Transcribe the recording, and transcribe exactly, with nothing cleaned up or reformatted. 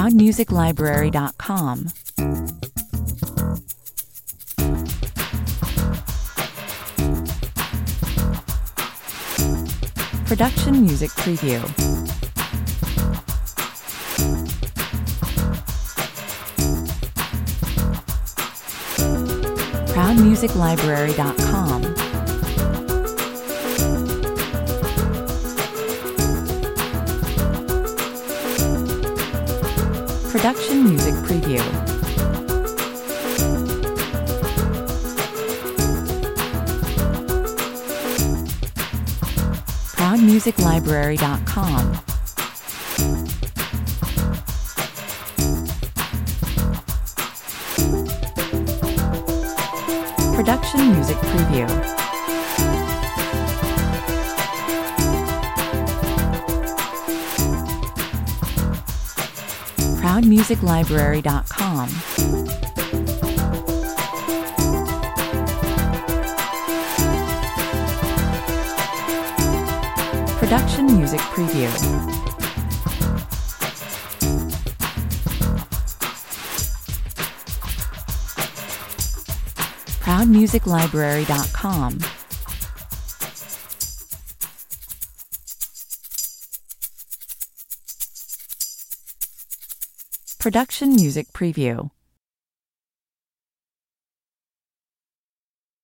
proud music library dot com. Production Music Preview. proud music library dot com. Production Music Preview. proud music library dot com. Production Music Preview. proud music library dot com. Production Music Preview. proud music library dot com. Production Music Preview.